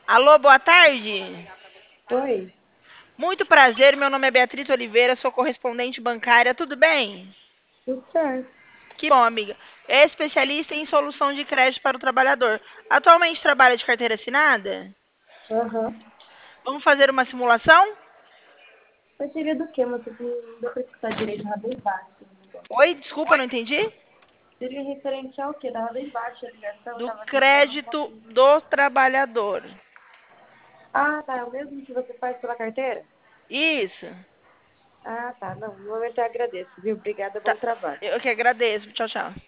Alô, boa tarde. Oi, Muito prazer, meu nome é Beatriz Oliveira, sou correspondente bancária, tudo bem? tudo certo. Que bom, amiga. É especialista em solução de crédito para o trabalhador. Atualmente trabalha de carteira assinada? Aham. Vamos fazer uma simulação? Mas seria do quê? Você não deu pra escutar direito, tava bem baixo o negócio. Oi, desculpa, não entendi. Seria referente ao quê? Tava bem baixa a ligação, Do tava demorando um crédito pouquinho. do trabalhador. Ah, tá. É o mesmo que você faz pela carteira? Isso. Ah, tá. Não, no momento eu agradeço, viu? Obrigada, Tá. bom trabalho. Eu que agradeço. Tchau, tchau.